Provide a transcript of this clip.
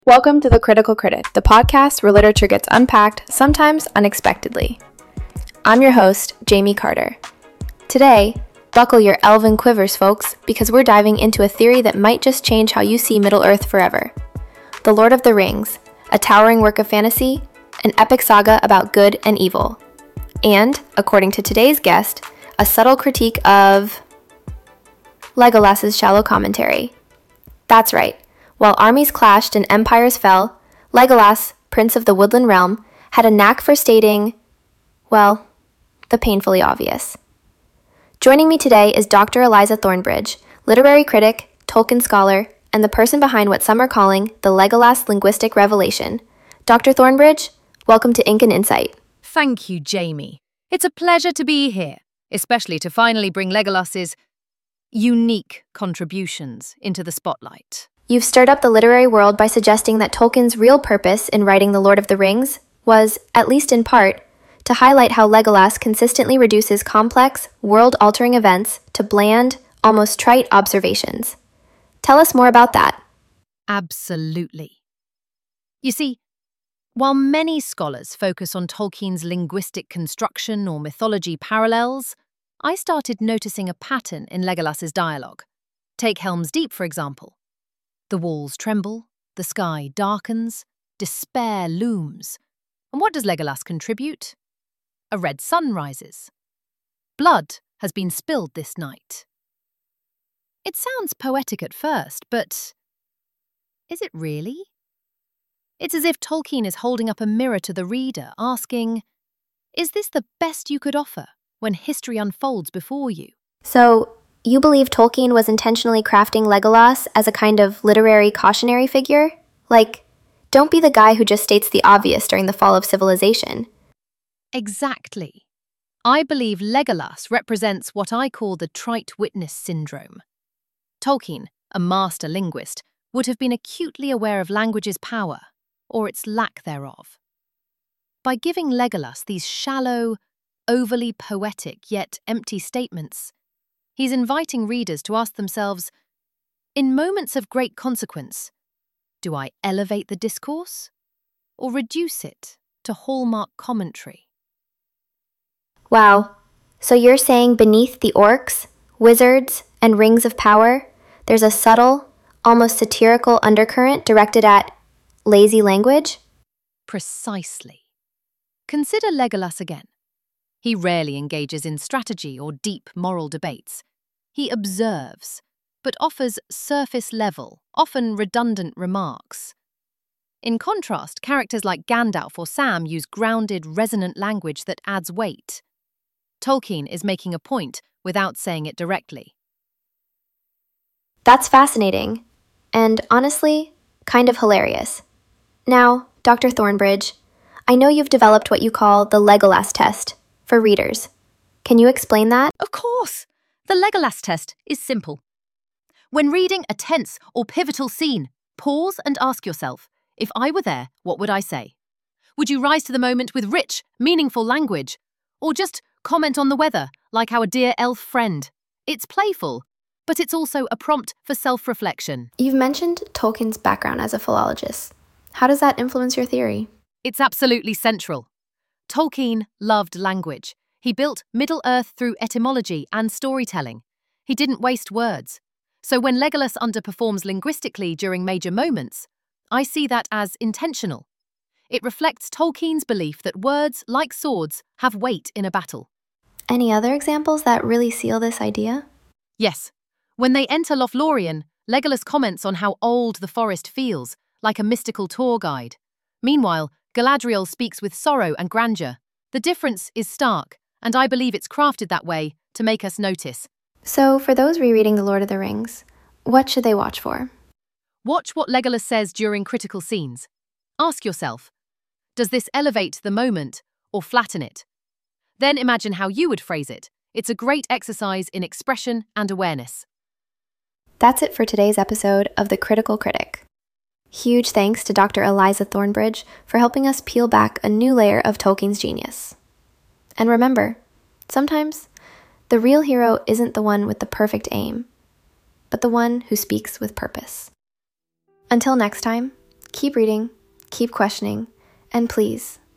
Welcome to The Critical Critic, the podcast where literature gets unpacked, sometimes unexpectedly. I'm your host, Jamie Carter. Today, buckle your elven quivers, folks, because we're diving into a theory that might just change how you see Middle-earth forever. The Lord of the Rings, a towering work of fantasy, an epic saga about good and evil. And, according to today's guest, a subtle critique of Legolas's shallow commentary. That's right. While armies clashed and empires fell, Legolas, Prince of the Woodland Realm, had a knack for stating, well, the painfully obvious. Joining me today is Dr. Eliza Thornbridge, literary critic, Tolkien scholar, and the person behind what some are calling the Legolas linguistic revelation. Dr. Thornbridge, welcome to Ink and Insight. Thank you, Jamie. It's a pleasure to be here, especially to finally bring Legolas's unique contributions into the spotlight. You've stirred up the literary world by suggesting that Tolkien's real purpose in writing The Lord of the Rings was, at least in part, to highlight how Legolas consistently reduces complex, world-altering events to bland, almost trite observations. Tell us more about that. Absolutely. You see, while many scholars focus on Tolkien's linguistic construction or mythology parallels, I started noticing a pattern in Legolas's dialogue. Take Helm's Deep, for example. The walls tremble, the sky darkens, despair looms. And what does Legolas contribute? A red sun rises. Blood has been spilled this night. It sounds poetic at first, but is it really? It's as if Tolkien is holding up a mirror to the reader, asking, is this the best you could offer when history unfolds before you? So, you believe Tolkien was intentionally crafting Legolas as a kind of literary cautionary figure? Like, don't be the guy who just states the obvious during the fall of civilization. Exactly. I believe Legolas represents what I call the trite witness syndrome. Tolkien, a master linguist, would have been acutely aware of language's power, or its lack thereof. By giving Legolas these shallow, overly poetic yet empty statements, he's inviting readers to ask themselves, in moments of great consequence, do I elevate the discourse or reduce it to hallmark commentary? Wow. So you're saying beneath the orcs, wizards, and rings of power, there's a subtle, almost satirical undercurrent directed at lazy language? Precisely. Consider Legolas again. He rarely engages in strategy or deep moral debates. He observes, but offers surface-level, often redundant remarks. In contrast, characters like Gandalf or Sam use grounded, resonant language that adds weight. Tolkien is making a point without saying it directly. That's fascinating, and honestly, kind of hilarious. Now, Dr. Thornbridge, I know you've developed what you call the Legolas test for readers. Can you explain that? Of course! The Legolas test is simple. When reading a tense or pivotal scene, pause and ask yourself, if I were there, what would I say? Would you rise to the moment with rich, meaningful language? Or just comment on the weather, like our dear elf friend? It's playful, but it's also a prompt for self-reflection. You've mentioned Tolkien's background as a philologist. How does that influence your theory? It's absolutely central. Tolkien loved language. He built Middle-earth through etymology and storytelling. He didn't waste words. So when Legolas underperforms linguistically during major moments, I see that as intentional. It reflects Tolkien's belief that words, like swords, have weight in a battle. Any other examples that really seal this idea? Yes. When they enter Lothlorien, Legolas comments on how old the forest feels, like a mystical tour guide. Meanwhile, Galadriel speaks with sorrow and grandeur. The difference is stark, and I believe it's crafted that way to make us notice. So, for those rereading The Lord of the Rings, what should they watch for? Watch what Legolas says during critical scenes. Ask yourself, does this elevate the moment or flatten it? Then imagine how you would phrase it. It's a great exercise in expression and awareness. That's it for today's episode of The Critical Critic. Huge thanks to Dr. Eliza Thornbridge for helping us peel back a new layer of Tolkien's genius. And remember, sometimes the real hero isn't the one with the perfect aim, but the one who speaks with purpose. Until next time, Keep reading, keep questioning, and please,